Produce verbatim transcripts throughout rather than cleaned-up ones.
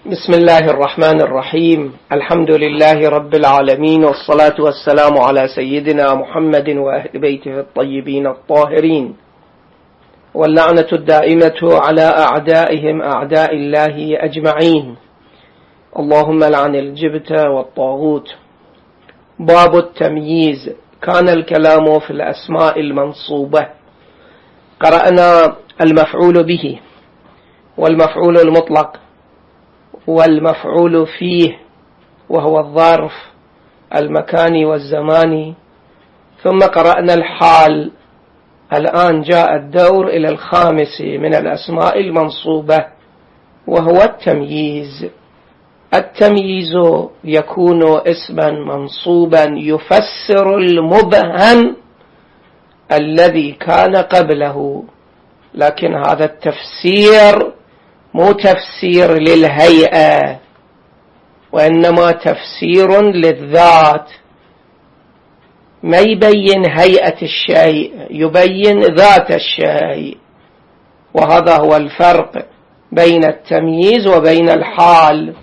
بسم الله الرحمن الرحيم. الحمد لله رب العالمين، والصلاة والسلام على سيدنا محمد وأهل بيته الطيبين الطاهرين، واللعنة الدائمة على أعدائهم أعداء الله أجمعين. اللهم لعن الجبت والطاغوت. باب التمييز. كان الكلام في الأسماء المنصوبة. قرأنا المفعول به والمفعول المطلق والمفعول فيه وهو الظرف المكاني والزماني، ثم قرأنا الحال. الآن جاء الدور إلى الخامس من الأسماء المنصوبة وهو التمييز. التمييز يكون اسما منصوبا يفسر المبهم الذي كان قبله، لكن هذا التفسير مو تفسير للهيئة، وإنما تفسير للذات. ما يبين هيئة الشيء، يبين ذات الشيء، وهذا هو الفرق بين التمييز وبين الحال.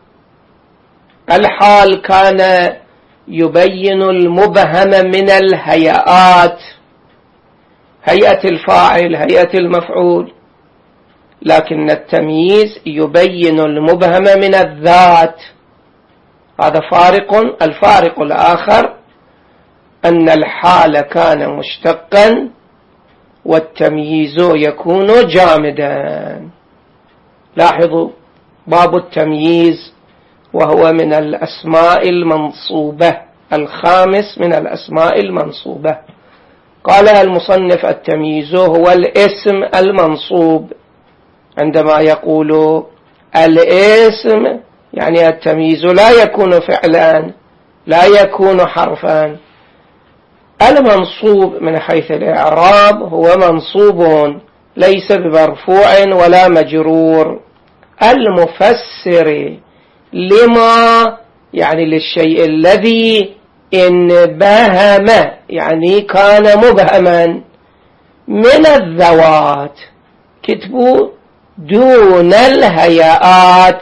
الحال كان يبين المبهم من الهيئات، هيئة الفاعل، هيئة المفعول، لكن التمييز يبين المبهم من الذات. هذا فارق. الفارق الآخر أن الحال كان مشتقا والتمييز يكون جامدا. لاحظوا، باب التمييز وهو من الأسماء المنصوبة، الخامس من الأسماء المنصوبة. قال المصنف: التمييز هو الاسم المنصوب. عندما يقول الاسم يعني التمييز لا يكون فعلا، لا يكون حرفا. المنصوب من حيث الإعراب هو منصوب ليس بمرفوع ولا مجرور. المفسر لما يعني للشيء الذي انبهم، يعني كان مبهما من الذوات. كتبوا دون الهيئات.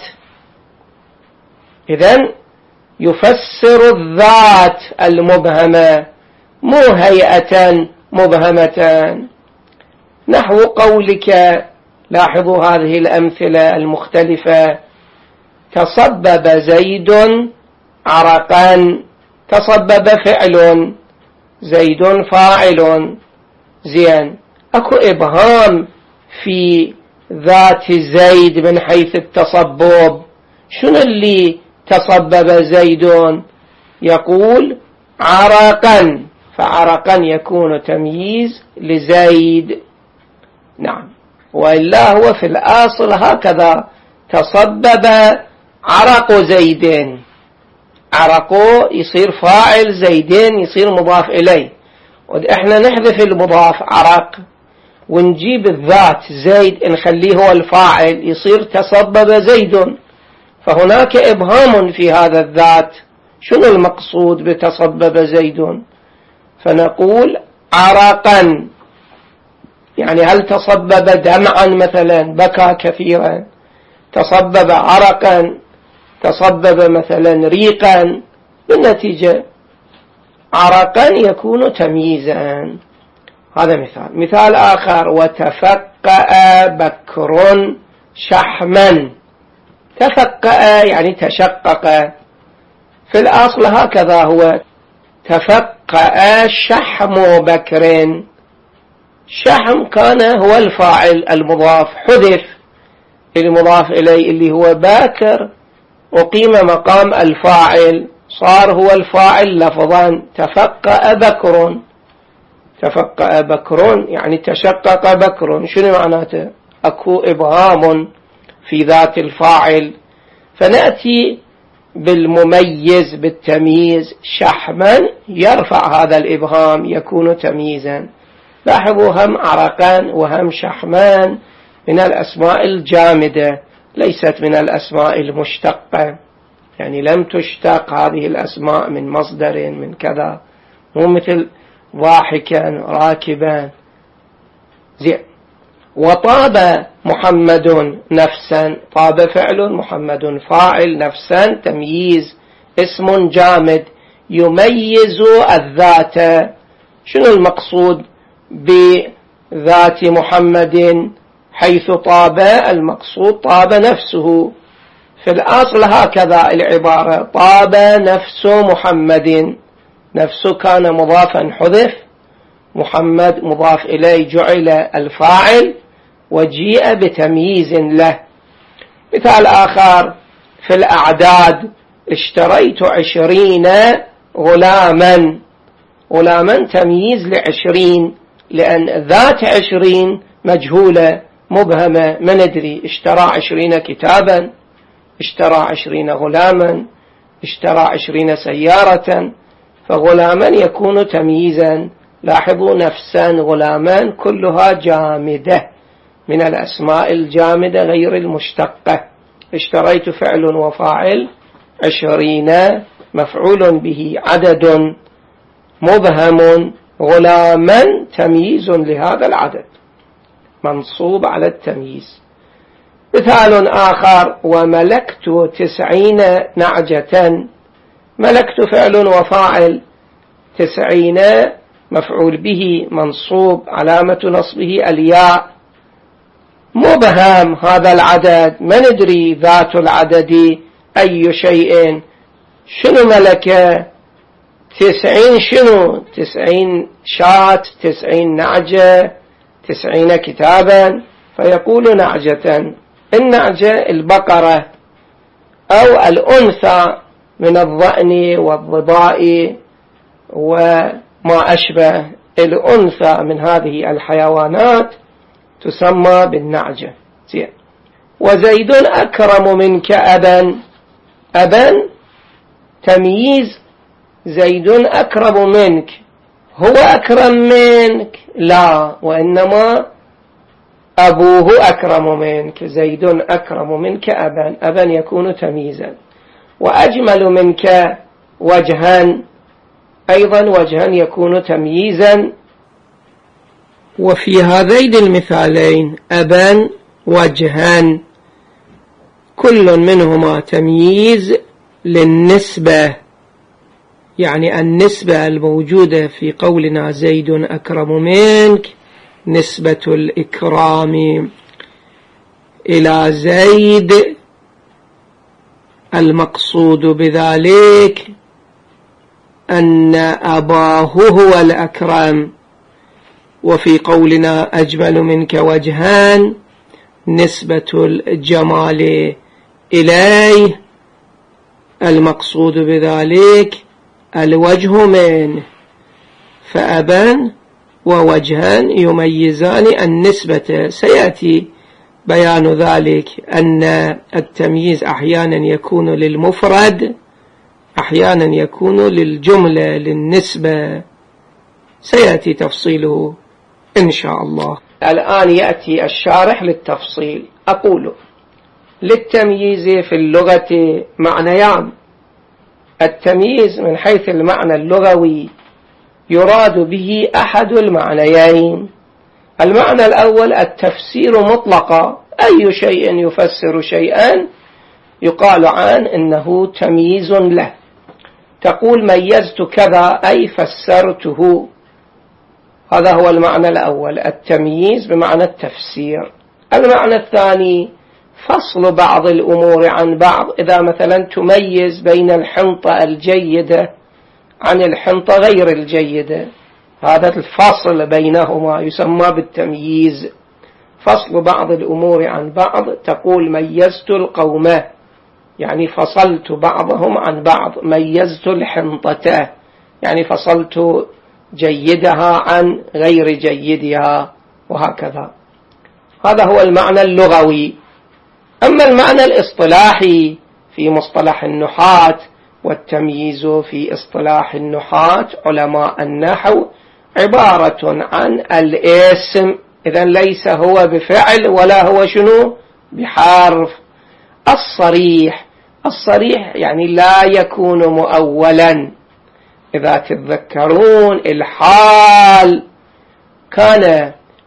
إذن يفسر الذات المبهمة، مو هيئة مبهمة. نحو قولك، لاحظوا هذه الأمثلة المختلفة: تصبب زيد عرقا. تصبب فعل، زيد فاعل. زين، أكو إبهام في ذات زيد من حيث التصبب. شنو اللي تصبب زيد؟ يقول عرقا، فعرقا يكون تمييز لزيد. نعم، وإلا هو في الأصل هكذا: تصبب عرق زيدين. عرقه يصير فاعل، زيدين يصير مضاف إليه، وإحنا نحذف المضاف عرق ونجيب الذات زيد نخليه هو الفاعل، يصير تصبب زيد. فهناك إبهام في هذا الذات. شنو المقصود بتصبب زيد؟ فنقول عرقا، يعني هل تصبب دمعا مثلا، بكى كثيرا؟ تصبب عرقا، تصبب مثلا ريقا. بالنتيجة عرقا يكون تمييزا. هذا مثال. مثال آخر: وتفقأ بكر شحما. تفقأ يعني تشقق، في الأصل هكذا هو: تفقأ شحم بكر. شحم كان هو الفاعل المضاف، حذف المضاف إليه اللي هو باكر، وقيم مقام الفاعل، صار هو الفاعل لفظا. تفقأ بكر، تفقأ بكر يعني تشقق بكر. شنو معناته؟ أكو إبهام في ذات الفاعل. فنأتي بالمميز بالتمييز شحما، يرفع هذا الإبهام، يكون تمييزا. لاحظوا، هم عرقان وهم شحمان من الأسماء الجامدة، ليست من الأسماء المشتقة، يعني لم تشتق هذه الأسماء من مصدر من كذا، مو مثل ضاحكا راكبا. زين. وطاب محمد نفسا، طاب فعل، محمد فاعل، نفسا تمييز اسم جامد يميز الذات. شنو المقصود بذات محمد حيث طاب؟ المقصود طاب نفسه. في الأصل هكذا العبارة: طاب نفس محمد. نفسه كان مضافا حذف، محمد مضاف إليه جعل الفاعل، وجيء بتمييز له. مثال آخر في الأعداد: اشتريت عشرين غلاما. غلاما تمييز لعشرين، لأن ذات عشرين مجهولة مبهمة، ما ندري اشترى عشرين كتابا، اشترى عشرين غلاما، اشترى عشرين سيارة، فغلاما يكون تمييزا. لاحظوا: نفسا، غلاما، كلها جامدة من الأسماء الجامدة غير المشتقة. اشتريت فعل وفاعل، عشرين مفعول به عدد مبهم، غلاما تمييز لهذا العدد منصوب على التمييز. مثال آخر: وملكت تسعين نعجة. ملكت فعل وفاعل، تسعين مفعول به منصوب، علامة نصبه الياء، مبهم هذا العدد، ما ندري ذات العدد أي شيء. شنو ملكة؟ تسعين، شنو؟ تسعين شاة، تسعين نعجة، تسعين كتابا، فيقول نعجة. النعجة البقرة أو الأنثى من الضأن والضباء وما أشبه، الأنثى من هذه الحيوانات تسمى بالنعجة. وزيد أكرم منك أبا. أبا تمييز، زيد أكرم منك. هو أكرم منك؟ لا، وإنما أبوه أكرم منك. زيد أكرم منك أبا، أبا يكون تمييزا. وأجمل منك وجها، أيضا وجها يكون تمييزا. وفي هذين المثالين أبا وجها كل منهما تمييز للنسبة، يعني النسبة الموجودة في قولنا زيد أكرم منك نسبة الإكرام إلى زيد، المقصود بذلك أن أباه هو الأكرم. وفي قولنا أجمل منك وجهان نسبة الجمال إليه، المقصود بذلك الوجه منه. فأبا ووجهان يميزان النسبة. سيأتي بيان ذلك، أن التمييز أحيانا يكون للمفرد، أحيانا يكون للجملة للنسبة، سيأتي تفصيله إن شاء الله. الآن يأتي الشارح للتفصيل. أقول: للتمييز في اللغة معنيان. التمييز من حيث المعنى اللغوي يراد به أحد المعنيين. المعنى الأول التفسير مطلقا، أي شيء يفسر شيئا يقال عنه إنه تمييز له. تقول ميزت كذا أي فسرته، هذا هو المعنى الأول، التمييز بمعنى التفسير. المعنى الثاني فصل بعض الأمور عن بعض، إذا مثلا تميز بين الحنطة الجيدة عن الحنطة غير الجيدة، هذا الفصل بينهما يسمى بالتمييز. فصل بعض الأمور عن بعض، تقول ميزت القوم، يعني فصلت بعضهم عن بعض. ميزت الحنطة، يعني فصلت جيدها عن غير جيدها، وهكذا. هذا هو المعنى اللغوي. أما المعنى الاصطلاحي في مصطلح النحاة، والتمييز في اصطلاح النحاة علماء النحو عبارة عن الاسم، إذن ليس هو بفعل ولا هو شنو بحرف. الصريح، الصريح يعني لا يكون مؤولا. إذا تتذكرون الحال كان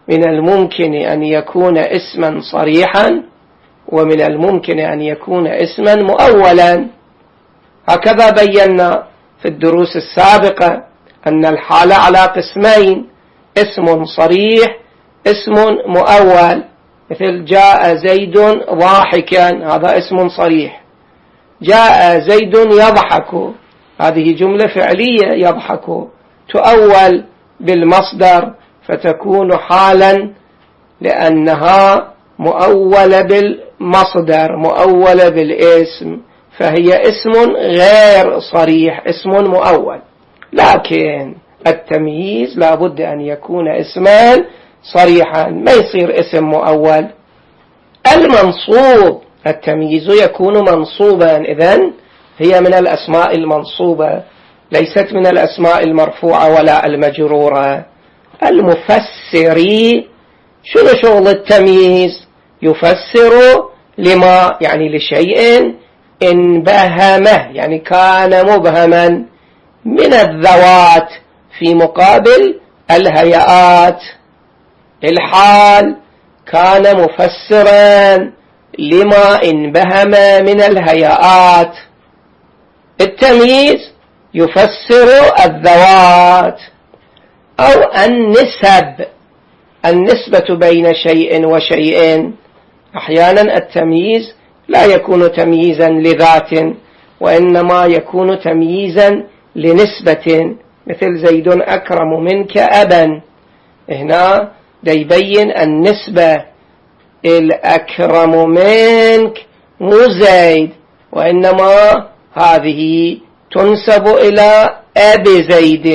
من الممكن أن يكون اسما صريحا ومن الممكن أن يكون اسما مؤولا. هكذا بينا في الدروس السابقة أن الحال على قسمين: اسم صريح، اسم مؤول. مثل جاء زيد ضاحكا، هذا اسم صريح. جاء زيد يضحك، هذه جملة فعلية يضحك، تؤول بالمصدر فتكون حالا لأنها مؤولة بالمصدر، مؤولة بالاسم، فهي اسم غير صريح، اسم مؤول. لكن التمييز لا بد أن يكون اسمان صريحا، ما يصير اسم مؤول. المنصوب، التمييز يكون منصوبا، إذن هي من الأسماء المنصوبة، ليست من الأسماء المرفوعة ولا المجرورة. المفسري، شنو شغل التمييز؟ يفسر لما، يعني لشيء انبهمه، يعني كان مبهما من الذوات في مقابل الهيئات. الحال كان مفسرا لما انبهم من الهيئات. التمييز يفسر الذوات. أو النسب، النسبة بين شيء وشيء. أحيانا التمييز لا يكون تمييزا لذات، وإنما يكون تمييزا لنسبة، مثل زيد أكرم منك أبا. هنا يبين النسبة، الأكرم منك مو زيد، وإنما هذه تنسب إلى أبي زيد،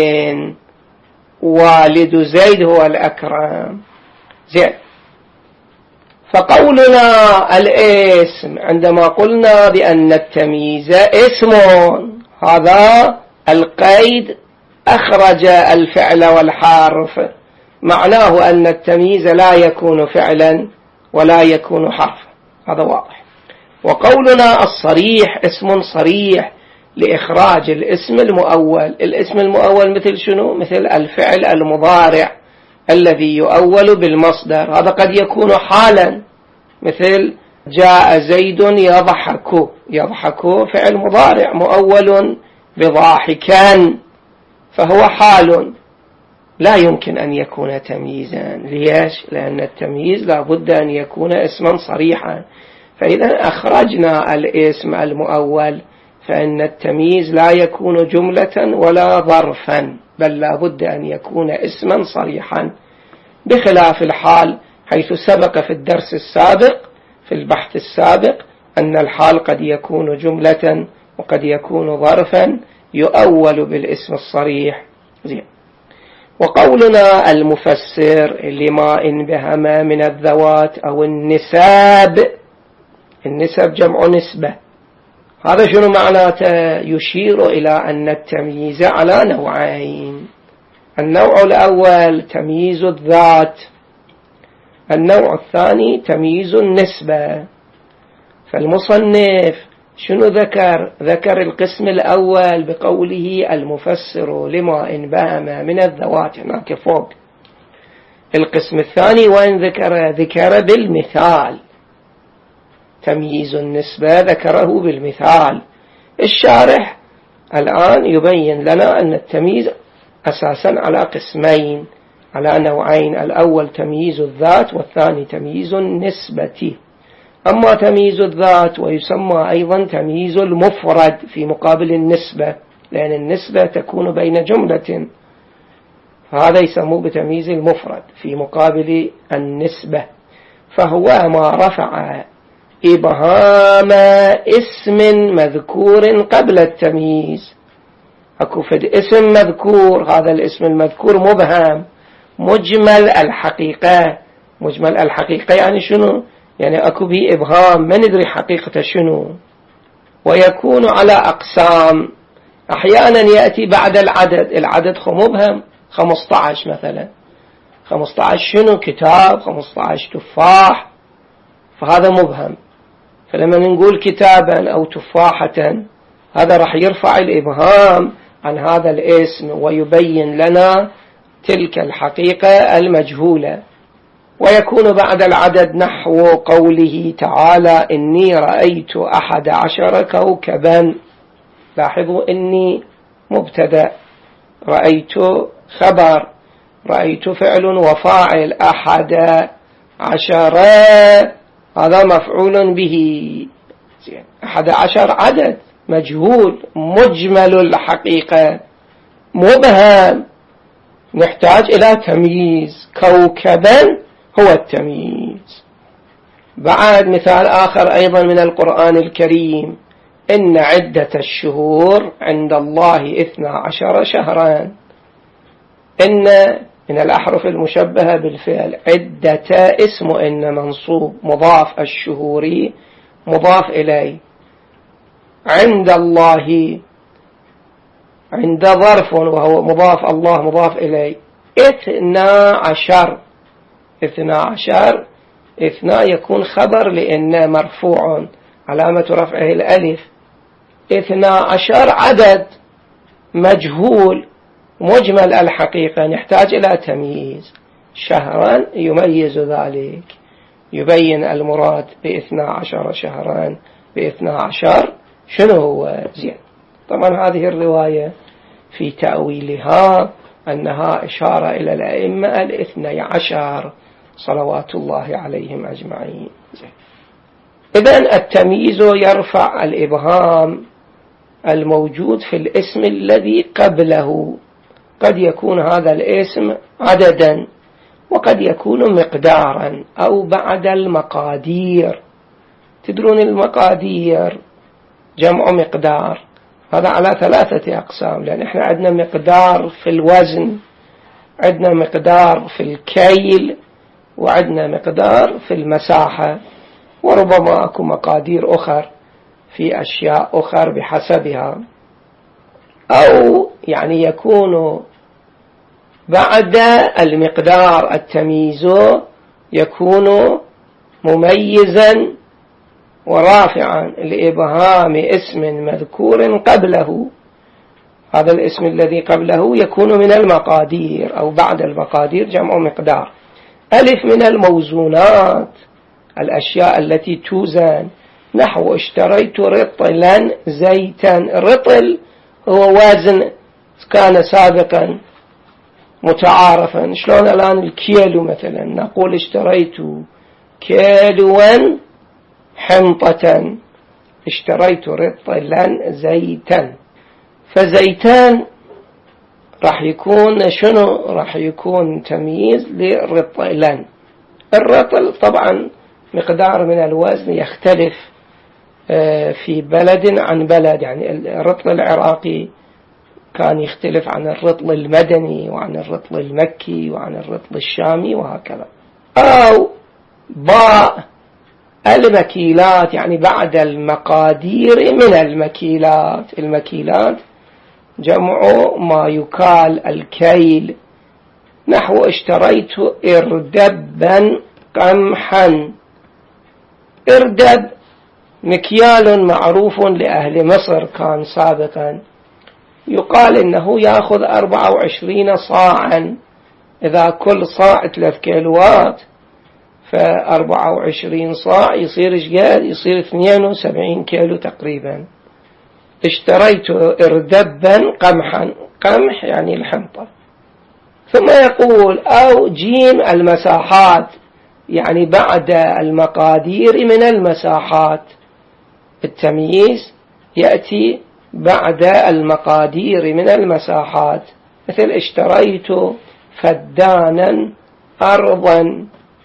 والد زيد هو الأكرم. زين. فقولنا الاسم، عندما قلنا بأن التمييز اسم، هذا القيد أخرج الفعل والحرف، معناه أن التمييز لا يكون فعلا ولا يكون حرفا، هذا واضح. وقولنا الصريح اسم صريح لإخراج الاسم المؤول. الاسم المؤول مثل شنو؟ مثل الفعل المضارع الذي يؤول بالمصدر، هذا قد يكون حالا، مثل جاء زيد يضحك، يضحك فعل مضارع مؤول بضاحكا، فهو حال، لا يمكن أن يكون تمييزا. ليش؟ لأن التمييز لا بد أن يكون اسما صريحا. فإذا أخرجنا الاسم المؤول فإن التمييز لا يكون جملة ولا ظرفا، بل لا بد أن يكون اسما صريحا، بخلاف الحال، حيث سبق في الدرس السابق في البحث السابق أن الحال قد يكون جملة وقد يكون ظرفا يؤول بالاسم الصريح. زين. وقولنا المفسر لما انبهم من الذوات أو النساب، النسب جمع نسبة، هذا شنو معناته؟ يشير إلى أن التمييز على نوعين. النوع الأول تمييز الذات، النوع الثاني تمييز النسبة. فالمصنف شنو ذكر؟ ذكر القسم الأول بقوله المفسر لما انبهم من الذوات هناك فوق. القسم الثاني وين ذكر؟ ذكر بالمثال، تمييز النسبة ذكره بالمثال. الشارح الآن يبين لنا أن التمييز أساسا على قسمين، على نوعين: الأول تمييز الذات والثاني تمييز النسبة. أما تمييز الذات ويسمى أيضا تمييز المفرد في مقابل النسبة، لأن النسبة تكون بين جملة، فهذا يسموه بتمييز المفرد في مقابل النسبة. فهو ما رفع إبهام اسم مذكور قبل التمييز. أكو فد اسم مذكور، هذا الاسم المذكور مبهم مجمل الحقيقة. مجمل الحقيقة يعني شنو؟ يعني أكو به إبهام، ما ندري حقيقة شنو. ويكون على أقسام، أحيانا يأتي بعد العدد، العدد خو مبهم، خمسة عشر مثلا، خمسة عشر شنو؟ كتاب، خمسة عشر تفاح، فهذا مبهم. فلما نقول كتابا أو تفاحة، هذا راح يرفع الإبهام عن هذا الاسم ويبين لنا تلك الحقيقة المجهولة. ويكون بعد العدد نحو قوله تعالى إني رأيت أحد عشر كوكبا. لاحظوا إني مبتدأ، رأيت خبر، رأيت فعل وفاعل، أحد عشر هذا مفعول به. أحد عشر عدد مجهول مجمل الحقيقة مبهم، نحتاج إلى تمييز. كوكبا هو التمييز. بعد مثال آخر أيضا من القرآن الكريم: إن عدة الشهور عند الله اثنا عشر شهرا. إن من الأحرف المشبهة بالفعل، عدة اسم إن منصوب مضاف، الشهوري مضاف إليه، عند الله عند ظرف وهو مضاف، الله مضاف إليه، اثنا عشر. اثنا عشر اثنا يكون خبر لأن مرفوع علامة رفعه الألف. اثنا عشر عدد مجهول مجمل الحقيقة، نحتاج إلى تمييز. شهرا يميز ذلك، يبين المراد باثنا عشر شهرا باثنا عشر شنو هو. زين، طبعا هذه الرواية في تأويلها أنها إشارة إلى الأئمة الاثني عشر صلوات الله عليهم أجمعين. إذن التمييز يرفع الإبهام الموجود في الاسم الذي قبله. قد يكون هذا الاسم عددا، وقد يكون مقدارا، أو بعد المقادير. تدرون المقادير جمع مقدار، هذا على ثلاثة أقسام، لأن إحنا عندنا مقدار في الوزن، عندنا مقدار في الكيل، وعندنا مقدار في المساحة، وربما أكو مقادير أخر في أشياء أخر بحسبها. أو يعني يكون بعد المقدار التمييز يكون مميزا ورافعا لإبهام اسم مذكور قبله. هذا الاسم الذي قبله يكون من المقادير أو بعد المقادير، جمع مقدار. ألف من الموزونات، الأشياء التي توزن، نحو اشتريت رطلا زيتا. رطل هو وزن كان سابقا متعارفا، شلون الآن الكيلو مثلا نقول اشتريت كيلوا حنطة، اشتريت رطلا زيتا. فزيتان راح يكون شنو؟ راح يكون تمييز للرطلان. الرطل طبعا مقدار من الوزن يختلف في بلد عن بلد، يعني الرطل العراقي كان يختلف عن الرطل المدني وعن الرطل المكي وعن الرطل الشامي وهكذا. أو باء المكيلات، يعني بعد المقادير من المكيلات. المكيلات جمع ما يكال الكيل، نحو اشتريت اردبا قمحا. اردب مكيال معروف لأهل مصر كان سابقا، يقال إنه يأخذ أربعة وعشرين صاعا، إذا كل صاع ثلاث كيلوات فأربعة وعشرين صاع يصير إشقاد؟ يصير اثنين وسبعين كيلو تقريبا. اشتريت اردبا قمحا، قمح يعني الحنطة. ثم يقول أو جيم المساحات، يعني بعد المقادير من المساحات. التمييز يأتي بعد المقادير من المساحات، مثل اشتريت فدانا أرضا.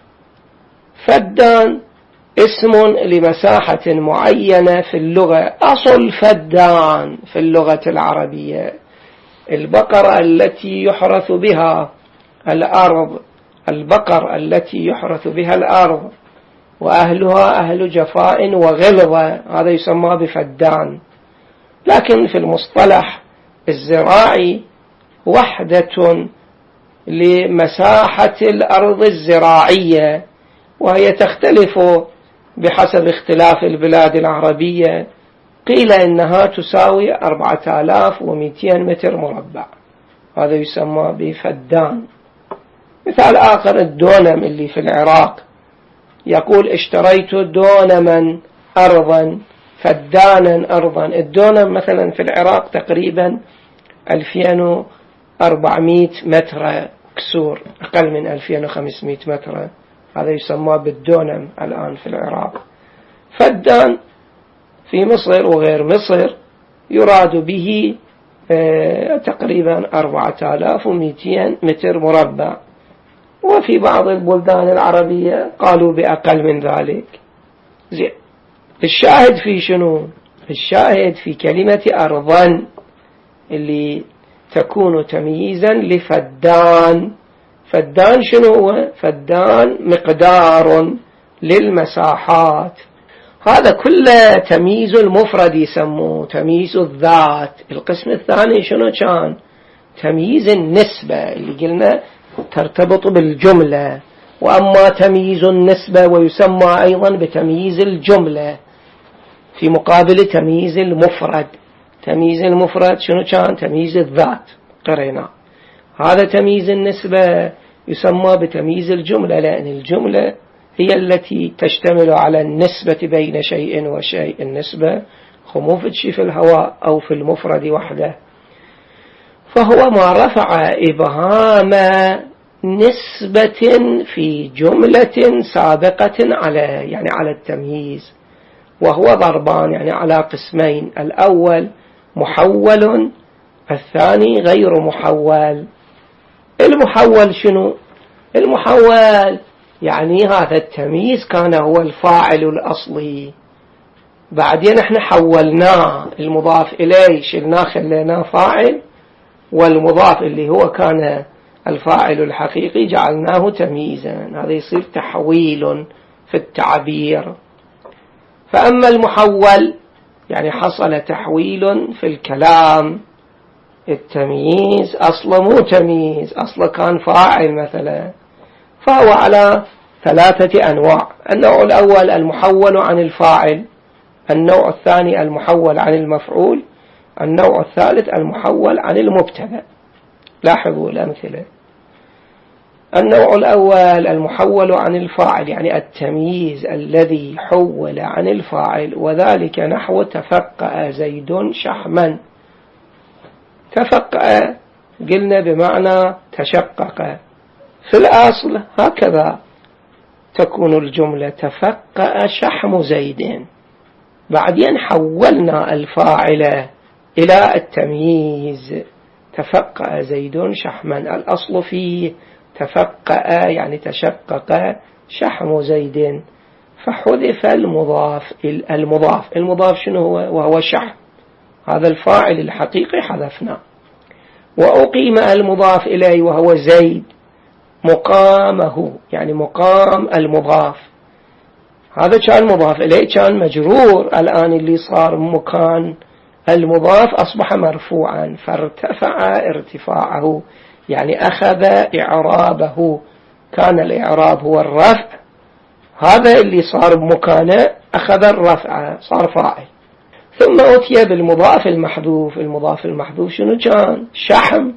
فدان اسم لمساحة معينة في اللغة. أصل فدان في اللغة العربية البقرة التي يحرث بها الأرض، البقر التي يحرث بها الأرض، وأهلها أهل جفاء وغلظة، هذا يسمى بفدان. لكن في المصطلح الزراعي وحدة لمساحة الأرض الزراعية، وهي تختلف بحسب اختلاف البلاد العربية. قيل إنها تساوي أربعة آلاف ومئتين متر مربع، هذا يسمى بفدان. مثال آخر الدونم اللي في العراق، يقول اشتريت دونما أرضا فدانا أرضا. الدونم مثلا في العراق تقريبا ألفين وأربعمائة متر كسور، أقل من ألفين وخمسمائة متر، هذا يسمى بالدونم الآن في العراق. فدان في مصر وغير مصر يراد به تقريبا أربعة آلاف ومئتين متر مربع، وفي بعض البلدان العربية قالوا بأقل من ذلك. زين، الشاهد في شنو؟ الشاهد في كلمة أرضا اللي تكون تمييزا لفدان. فدان شنو هو؟ فدان مقدار للمساحات. هذا كله تمييز المفرد يسموه تمييز الذات. القسم الثاني شنو كان؟ تمييز النسبة اللي قلنا ترتبط بالجملة. وأما تمييز النسبة ويسمى أيضا بتمييز الجملة في مقابل تمييز المفرد. تمييز المفرد شنو كان؟ تمييز الذات قرينا. هذا تمييز النسبة يسمى بتمييز الجملة، لأن الجملة هي التي تشتمل على النسبة بين شيء وشيء. النسبة خمو فتشي في الهواء أو في المفرد وحده. فهو ما رفع إبهام نسبة في جملة سابقة على يعني على التمييز، وهو ضربان يعني على قسمين: الأول محول، الثاني غير محول. المحول شنو؟ المحول يعني هذا التمييز كان هو الفاعل الأصلي، بعدين احنا حولناه المضاف إليه، شلناه خليناه فاعل، والمضاف اللي هو كان الفاعل الحقيقي جعلناه تمييزا. هذا يصير تحويل في التعبير. فأما المحول يعني حصل تحويل في الكلام. التمييز أصلا مو تمييز، أصلا كان فاعل مثلا. فهو على ثلاثة أنواع: النوع الأول المحول عن الفاعل، النوع الثاني المحول عن المفعول، النوع الثالث المحول عن المبتدأ. لاحظوا الأمثلة. النوع الأول المحول عن الفاعل يعني التمييز الذي حول عن الفاعل، وذلك نحو تفقأ زيد شحما. تفقأ قلنا بمعنى تشقق. في الأصل هكذا تكون الجملة: تفقأ شحم زيد. بعدين حولنا الفاعل إلى التمييز: تفقأ زيد شحما. الأصل فيه تفقأ يعني تشقق شحم زيد، فحذف المضاف. المضاف المضاف شنو هو؟ وهو شحم. هذا الفاعل الحقيقي حذفنا، وأقيم المضاف إليه وهو زيد مقامه يعني مقام المضاف. هذا كان مضاف إليه كان مجرور، الآن اللي صار مكان المضاف أصبح مرفوعا، فارتفع ارتفاعه يعني أخذ إعرابه. كان الإعراب هو الرفع، هذا اللي صار بمكانه أخذ الرفع صار فاعل. ثم أتي بالمضاف المحذوف. المضاف المحذوف شنو كان؟ شحم،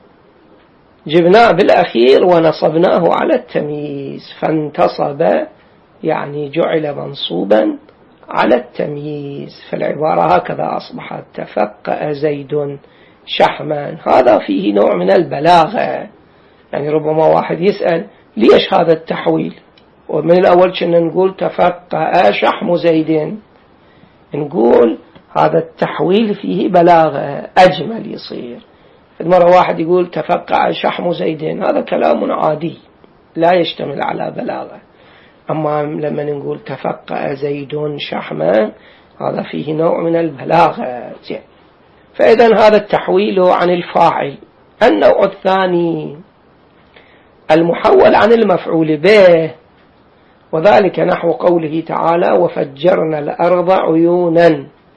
جبناه بالأخير ونصبناه على التمييز، فانتصب يعني جعل منصوبا على التمييز. فالعبارة هكذا أصبحت: تفقأ زيد شحما. هذا فيه نوع من البلاغة. يعني ربما واحد يسأل ليش هذا التحويل؟ ومن الأول كنا نقول تفقأ شحم زيد، نقول هذا التحويل فيه بلاغة أجمل يصير. مرة واحد يقول تفقأ شحم زيد، هذا كلام عادي لا يشتمل على بلاغة. أما لما نقول تفقأ زيد شحما هذا فيه نوع من البلاغة. فإذا هذا التحويل عن الفاعل. النوع الثاني المحول عن المفعول به، وذلك نحو قوله تعالى: وفجرنا الأرض عيونا.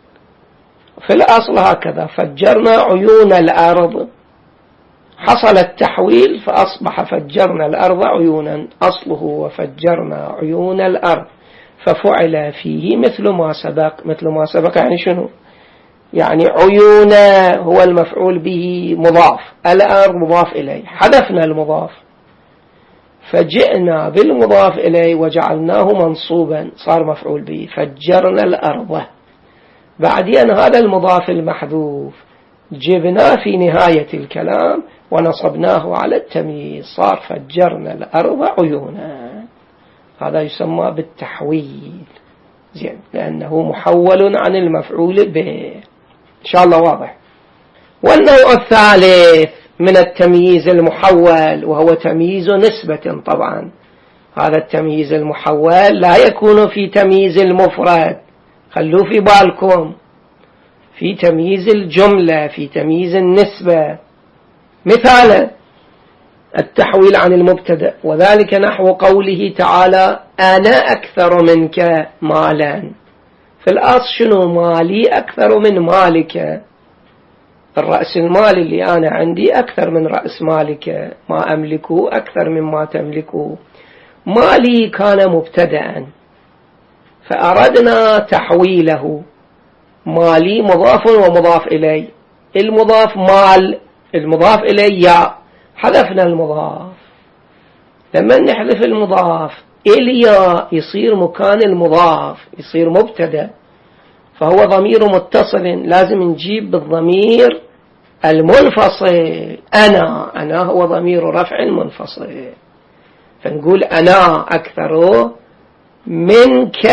في الأصل هكذا: فجرنا عيون الأرض. حصل التحويل فأصبح فجرنا الأرض عيونا، أصله وفجرنا عيون الأرض، ففعل فيه مثل ما سبق. مثل ما سبق يعني شنو؟ يعني عيون هو المفعول به مضاف، الأرض مضاف إليه، حذفنا المضاف. فجئنا بالمضاف إليه وجعلناه منصوبا صار مفعول به، فجرنا الأرض. بعدين هذا المضاف المحذوف جبناه في نهاية الكلام ونصبناه على التمييز، صار فجرنا الأرض عيونا. هذا يسمى بالتحويل، زين، لأنه محول عن المفعول به. إن شاء الله واضح. والنوع الثالث من التمييز المحول وهو تمييز نسبة. طبعا هذا التمييز المحول لا يكون في تمييز المفرد، خلوا في بالكم، في تمييز الجملة، في تمييز النسبة. مثالا التحويل عن المبتدأ، وذلك نحو قوله تعالى أنا أكثر منك مالا. في الأصل شنو؟ مالي أكثر من مالك، الرأس المال اللي أنا عندي أكثر من رأس مالك، ما أملكه أكثر مما تملكه. مالي كان مبتدأ فأردنا تحويله، مالي مضاف ومضاف إليه، المضاف مال، المضاف إليه يا، حذفنا المضاف. لما نحذف المضاف إليا يصير مكان المضاف، يصير مبتدأ، فهو ضمير متصل، لازم نجيب بالضمير المنفصل. أنا أنا هو ضمير رفع منفصل، فنقول أنا أكثر منك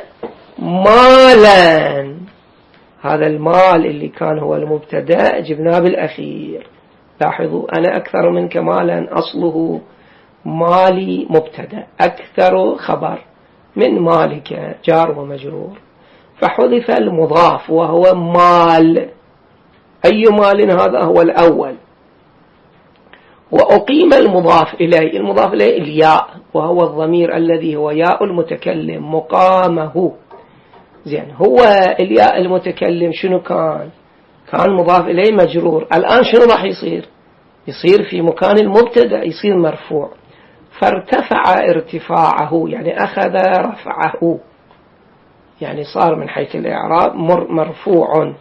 مالا. هذا المال اللي كان هو المبتدأ جبناه بالأخير. لاحظوا أنا أكثر منك مالا أصله مالي مبتدأ، أكثر خبر، من مالك جار ومجرور، فحذف المضاف وهو مال. أي مال؟ هذا هو الأول. وأقيم المضاف إليه، المضاف إليه الياء، وهو الضمير الذي هو ياء المتكلم مقامه. زين، هو الياء المتكلم شنو كان؟ كان مضاف إليه مجرور. الآن شنو راح يصير؟ يصير في مكان المبتدأ، يصير مرفوع، فارتفع ارتفاعه، يعني أخذ رفعه، يعني صار من حيث الإعراب مرفوع.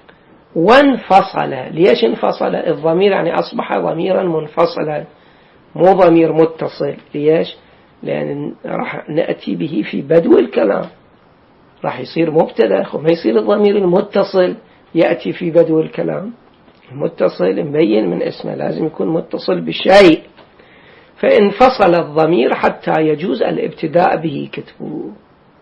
وانفصل، ليش انفصل؟ الضمير يعني أصبح ضميرا منفصلا مو ضمير متصل. ليش؟ لأن راح نأتي به في بدو الكلام، راح يصير مبتدأ، ما يصير الضمير المتصل يأتي في بدو الكلام. المتصل مبين من اسمه لازم يكون متصل بشيء، فانفصل الضمير حتى يجوز الابتداء به كتبه،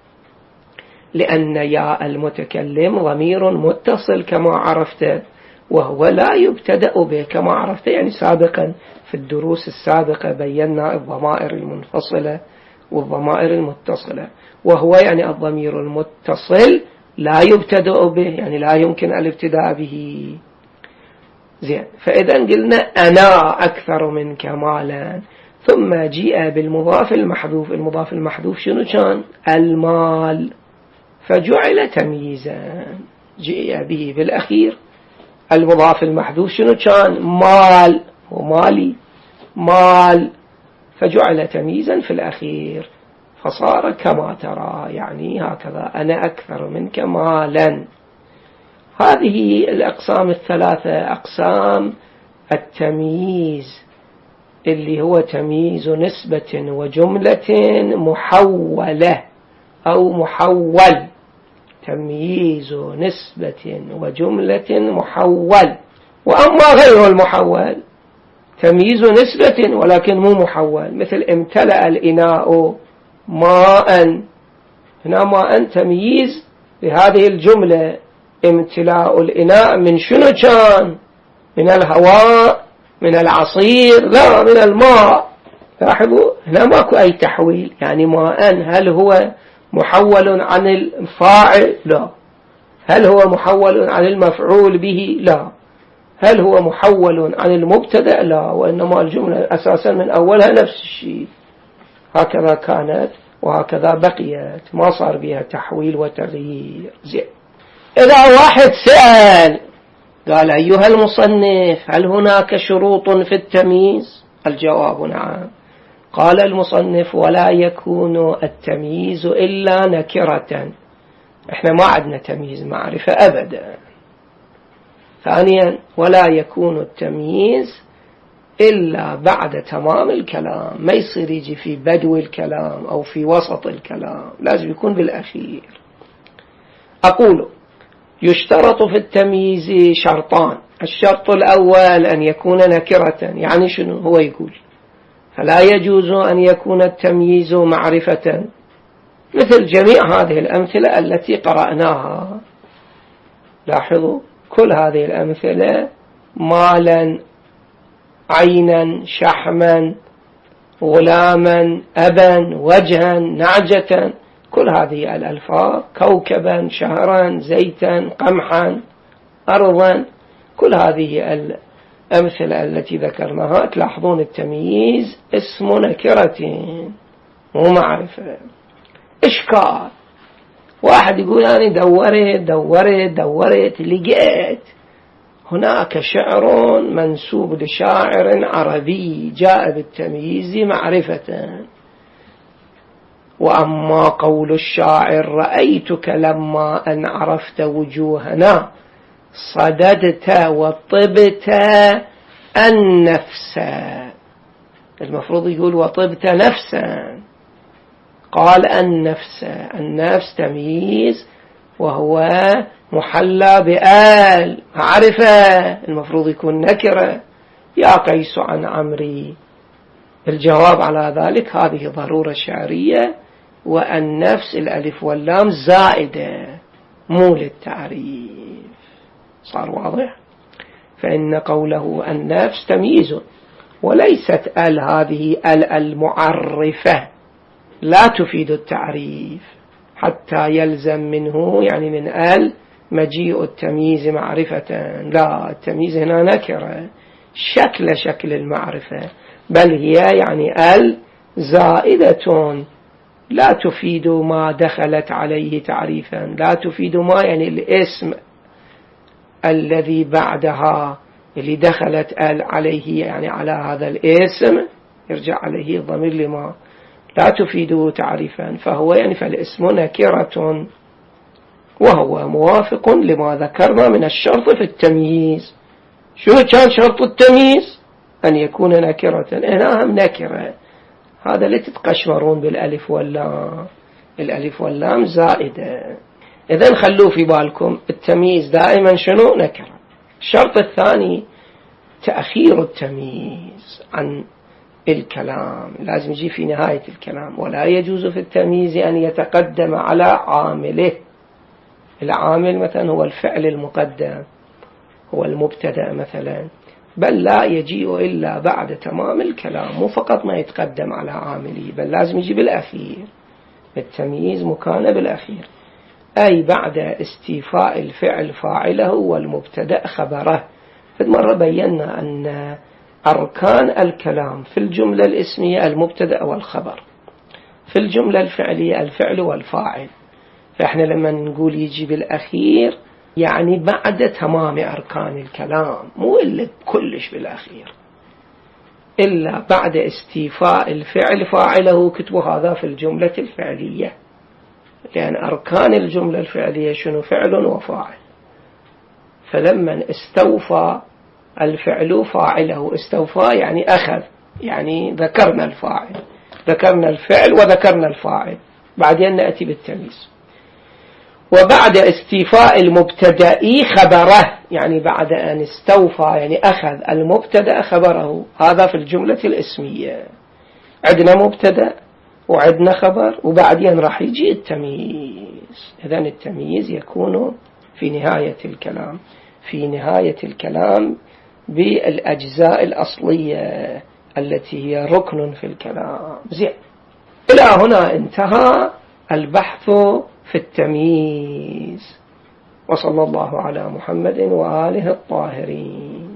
لأن يا المتكلم ضمير متصل كما عرفت، وهو لا يبتدأ به كما عرفت. يعني سابقا في الدروس السابقة بينا الضمائر المنفصلة والضمائر المتصلة، وهو يعني الضمير المتصل لا يبتدأ به، يعني لا يمكن الابتداء به. زين، فإذا قلنا أنا أكثر منك مالا، ثم جيء بالمضاف المحذوف. المضاف المحذوف شنو كان؟ المال، فجعل تمييزا، جيء به بالأخير. المضاف المحذوف شنو كان؟ مال، ومالي مال، فجعل تمييزا في الأخير، فصار كما ترى، يعني هكذا أنا أكثر منك مالا. هذه الأقسام الثلاثة أقسام التمييز، اللي هو تمييز نسبة وجملة محولة أو محول. تمييز نسبة وجملة محول. وأما غير المحول تمييز نسبة ولكن مو محول، مثل امتلأ الإناء ماء، هنا ماء تمييز لهذه الجملة. امتلاء الإناء من شنو كان؟ من الهواء، من العصير، لا من الماء. لاحظوا هنا ماكو أي تحويل، يعني ماء هل هو محول عن الفاعل؟ لا. هل هو محول عن المفعول به؟ لا. هل هو محول عن المبتدأ؟ لا، وإنما الجملة أساسا من أولها نفس الشيء، هكذا كانت وهكذا بقيت، ما صار بها تحويل وتغيير. زين، إذا واحد سأل قال أيها المصنف هل هناك شروط في التمييز؟ الجواب نعم. قال المصنف ولا يكون التمييز إلا نكرة. احنا ما عندنا تمييز معرفة أبدا. ثانيا ولا يكون التمييز إلا بعد تمام الكلام، ما يصير يجي في بدو الكلام أو في وسط الكلام، لازم يكون بالأخير. أقول يشترط في التمييز شرطان: الشرط الأول أن يكون نكرة. يعني شنو؟ هو يقول فلا يجوز أن يكون التمييز معرفة، مثل جميع هذه الأمثلة التي قرأناها. لاحظوا كل هذه الأمثلة: مالا، عينا، شحما، غلاما، أبا، وجها، نعجة، كل هذه الألفاظ، كوكبا، شهرا، زيتا، قمحا، أرضا، كل هذه الأمثلة التي ذكرناها تلاحظون التمييز اسم نكرة مو معرفة. إشكال: واحد يقول أنا دورت دورت دورت لقيت هناك شعر منسوب لشاعر عربي جاء بالتمييز معرفة، وأما قول الشاعر رأيتك لما أن عرفت وجوهنا صددت وطبت النفس. المفروض يقول وطبت نفسا، قال النفس. النفس تمييز وهو محلى بآل معرفة، المفروض يكون نكرة. يا قيس عن عمري. الجواب على ذلك هذه ضرورة شعرية، والنفس الألف واللام زائدة مو للتعريف. صار واضح؟ فإن قوله النفس تمييز، وليست ال هذه ال المعرفة لا تفيد التعريف حتى يلزم منه، يعني من ال مجيء التمييز معرفة. لا، التمييز هنا نكرة شكل شكل المعرفة، بل هي يعني ال زائدة لا تفيد ما دخلت عليه تعريفا، لا تفيد ما يعني الاسم الذي بعدها اللي دخلت ال عليه، يعني على هذا الاسم يرجع عليه الضمير لما لا تفيد تعريفا، فهو يعني فالاسم نكرة، وهو موافق لما ذكرنا من الشرط في التمييز. شو كان شرط التمييز؟ أن يكون نكرة. هنا هم نكرة، هذا اللي تتقشمرون بالألف واللام، الألف واللام زائدة. إذن خلوا في بالكم التمييز دائما شنو؟ نكرة. الشرط الثاني تأخير التمييز عن الكلام، لازم يجي في نهاية الكلام. ولا يجوز في التمييز أن يتقدم على عامله. العامل مثلا هو الفعل المقدم، هو المبتدأ مثلا، بل لا يجيء إلا بعد تمام الكلام، مو فقط ما يتقدم على عامله، بل لازم يجي بالأخير. التمييز مكان بالأخير، أي بعد استيفاء الفعل فاعله والمبتدأ خبره. في مرة بينا أن أركان الكلام في الجملة الاسمية المبتدأ والخبر، في الجملة الفعلية الفعل والفاعل. فإحنا لما نقول يجي بالأخير يعني بعد تمام أركان الكلام، مو إلا كلش بالأخير، إلا بعد استيفاء الفعل فاعله. كتبوا هذا في الجملة الفعلية، لأن أركان الجملة الفعلية شنو؟ فعل وفاعل. فلما استوفى الفعل فاعله، استوفى يعني أخذ، يعني ذكرنا الفاعل، ذكرنا الفعل وذكرنا الفاعل، بعدين نأتي بالتمييز. وبعد استيفاء المبتدأ خبره، يعني بعد أن استوفى يعني أخذ المبتدأ خبره، هذا في الجملة الاسمية. عندنا مبتدأ وعندنا خبر، وبعدين راح يجي التمييز. إذن التمييز يكون في نهاية الكلام، في نهاية الكلام بالأجزاء الأصلية التي هي ركن في الكلام. زين، إلى هنا انتهى البحث في التمييز. وصلى الله على محمد وآله الطاهرين.